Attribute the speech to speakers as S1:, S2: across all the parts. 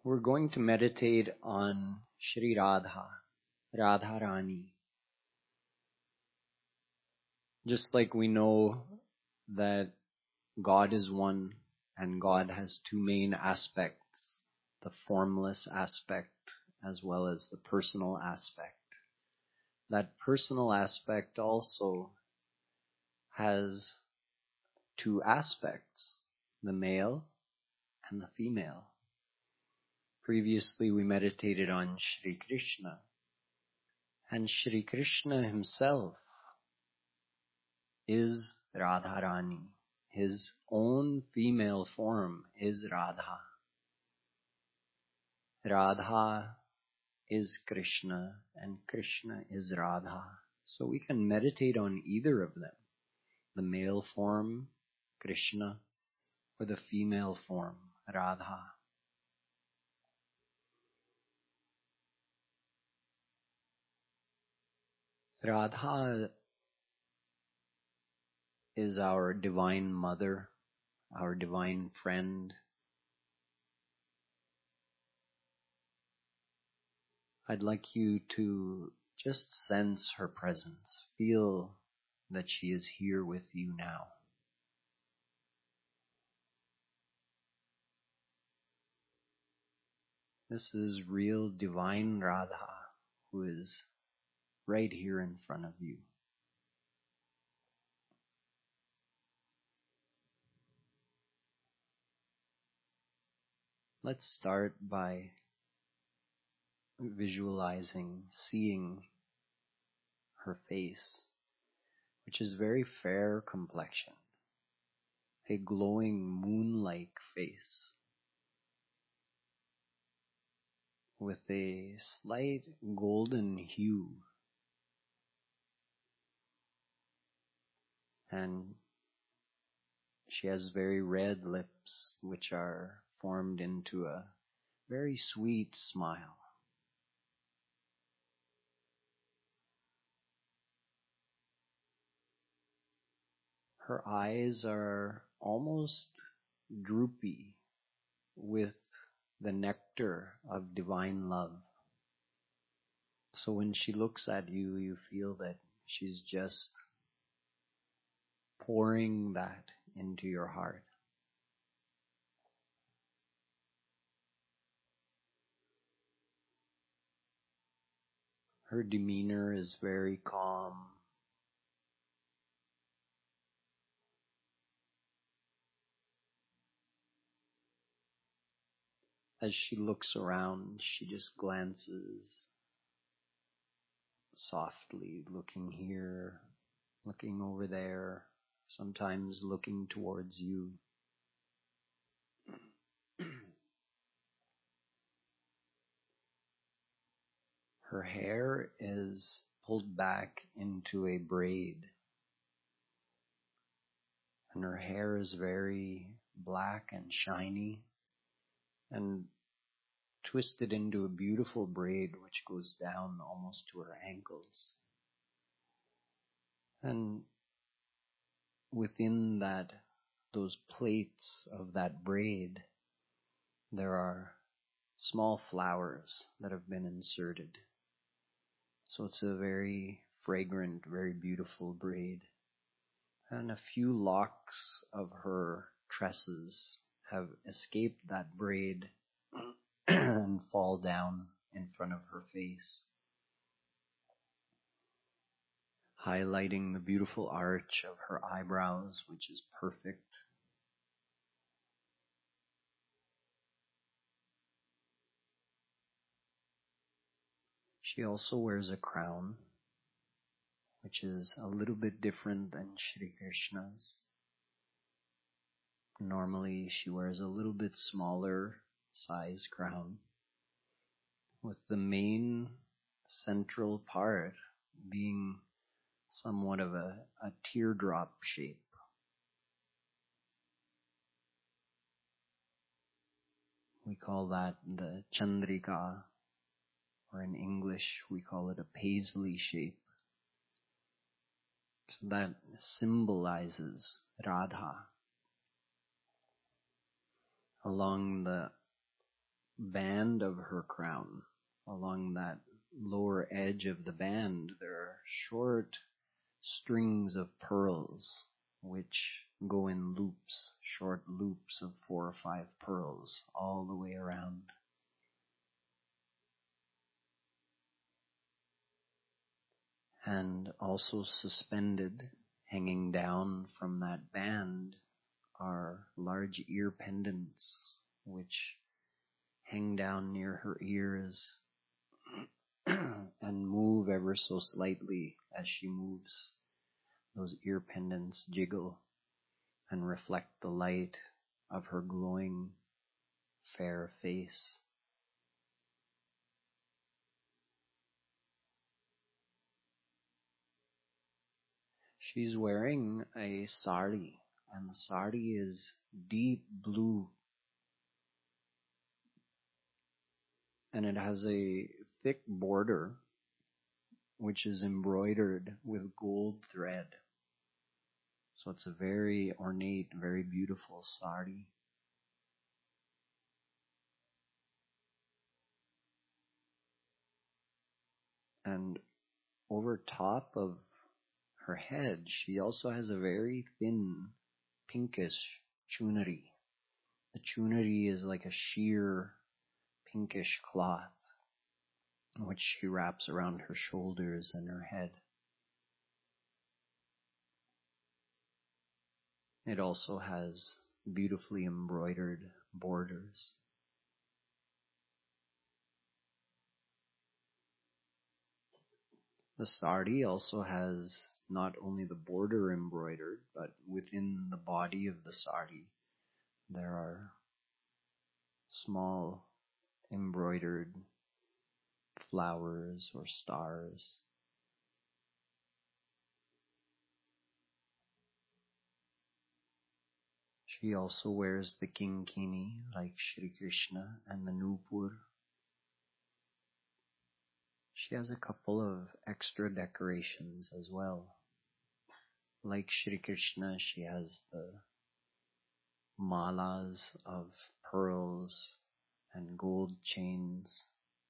S1: We're going to meditate on Shri Radha, Radharani. Just like we know that God is one and God has two main aspects, the formless aspect as well as the personal aspect. That personal aspect also has two aspects, the male and the female. Previously we meditated on Shri Krishna, and Shri Krishna himself is Radharani. His own female form is Radha. Radha is Krishna and Krishna is Radha. So we can meditate on either of them, the male form, Krishna, or the female form, Radha. Radha is our divine mother, our divine friend. I'd like you to just sense her presence. Feel that she is here with you now. This is real divine Radha who is right here in front of you. Let's start by visualizing, seeing her face, which is very fair complexion, a glowing moon-like face with a slight golden hue, and she has very red lips which are formed into a very sweet smile. Her eyes are almost droopy with the nectar of divine love. So when she looks at you, you feel that she's just pouring that into your heart. Her demeanor is very calm. As she looks around, she just glances softly, looking here, looking over there, sometimes looking towards you. Her hair is pulled back into a braid, and her hair is very black and shiny and twisted into a beautiful braid which goes down almost to her ankles. And within those plaits of that braid, there are small flowers that have been inserted. So it's a very fragrant, very beautiful braid. And a few locks of her tresses have escaped that braid and fall down in front of her face, highlighting the beautiful arch of her eyebrows, which is perfect. She also wears a crown, which is a little bit different than Shri Krishna's. Normally she wears a little bit smaller size crown, with the main central part being somewhat of a teardrop shape. We call that the Chandrika, or in English we call it a paisley shape. So that symbolizes Radha. Along the band of her crown, along that lower edge of the band, there are short strings of pearls which go in loops, short loops of 4 or 5 pearls all the way around. And also suspended, hanging down from that band, are large ear pendants which hang down near her ears and move ever so slightly as she moves. Those ear pendants jiggle and reflect the light of her glowing, fair face. She's wearing a sari, and the sari is deep blue, and it has a thick border which is embroidered with gold thread. So it's a very ornate, very beautiful sari. And over top of her head, she also has a very thin, pinkish chunari. The chunari is like a sheer, pinkish cloth, which she wraps around her shoulders and her head. It also has beautifully embroidered borders. The sari also has not only the border embroidered, but within the body of the sari, there are small embroidered flowers or stars. She also wears the kinkini like Shri Krishna and the nupur. She has a couple of extra decorations as well. Like Shri Krishna, she has the malas of pearls and gold chains.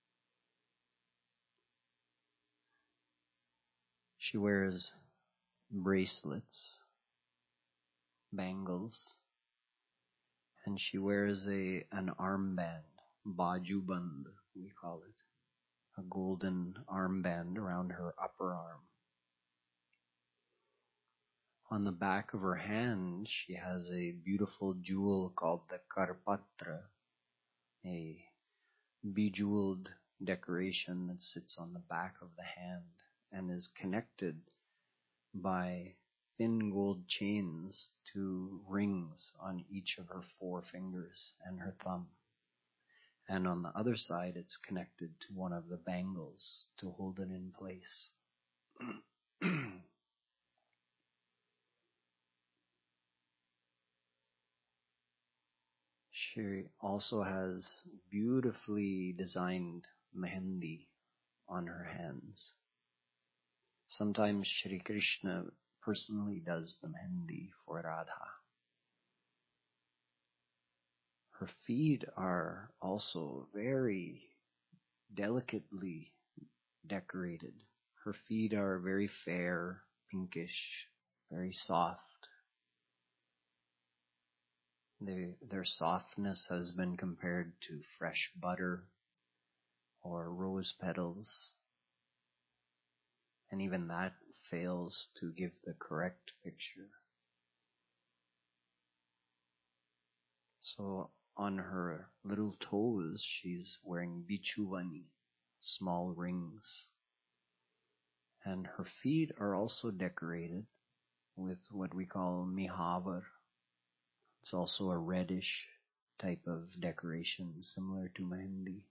S1: She wears bracelets, bangles, and she wears an armband, bajuband we call it, a golden armband around her upper arm. On the back of her hand, she has a beautiful jewel called the karpatra, a bejeweled decoration that sits on the back of the hand and is connected by thin gold chains to rings on each of her 4 fingers and her thumb. And on the other side, it's connected to one of the bangles to hold it in place. She also has beautifully designed mehendi on her hands. Sometimes Shri Krishna personally does the mehendi for Radha. Her feet are also very delicately decorated. Her feet are very fair, pinkish, very soft. Their softness has been compared to fresh butter or rose petals, and even that fails to give the correct picture. So on her little toes, she's wearing bichuvani, small rings. And her feet are also decorated with what we call mihavar. It's also a reddish type of decoration, similar to mehendi.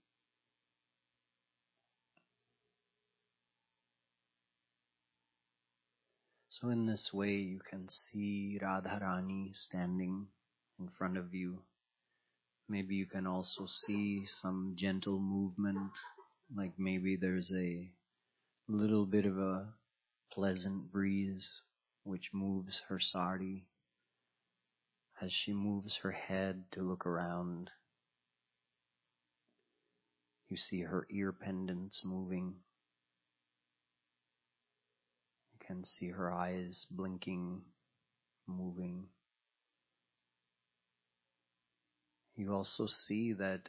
S1: So in this way, you can see Radharani standing in front of you. Maybe you can also see some gentle movement, like maybe there's a little bit of a pleasant breeze which moves her sari as she moves her head to look around. You see her ear pendants moving. You can see her eyes blinking, moving. You also see that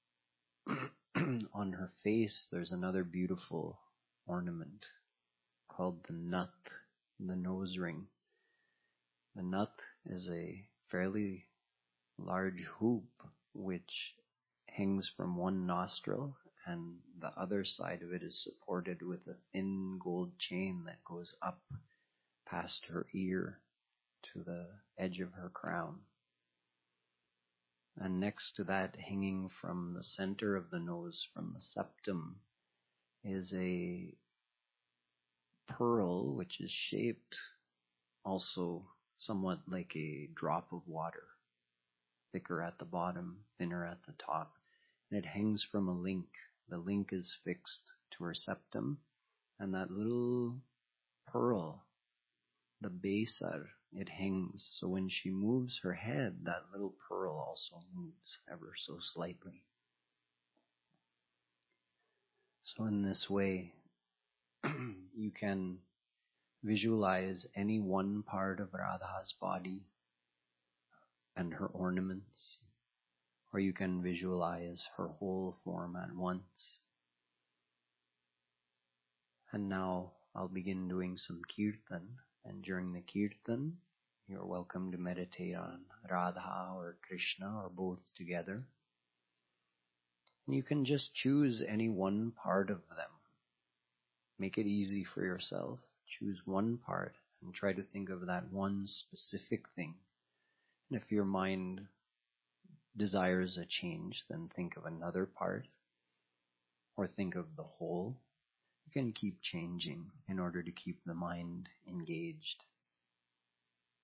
S1: on her face there's another beautiful ornament called the nut, the nose ring. The nut is a fairly large hoop which hangs from one nostril, and the other side of it is supported with a thin gold chain that goes up past her ear to the edge of her crown. And next to that, hanging from the center of the nose, from the septum, is a pearl which is shaped also somewhat like a drop of water, thicker at the bottom, thinner at the top, and it hangs from a link. The link is fixed to her septum, and that little pearl, the besar, it hangs. So when she moves her head, that little pearl also moves ever so slightly. So in this way, you can visualize any one part of Radha's body and her ornaments, or you can visualize her whole form at once. And now I'll begin doing some kirtan, and during the kirtan, you're welcome to meditate on Radha or Krishna or both together. And you can just choose any one part of them. Make it easy for yourself. Choose one part and try to think of that one specific thing. And if your mind desires a change, then think of another part or think of the whole. You can keep changing in order to keep the mind engaged.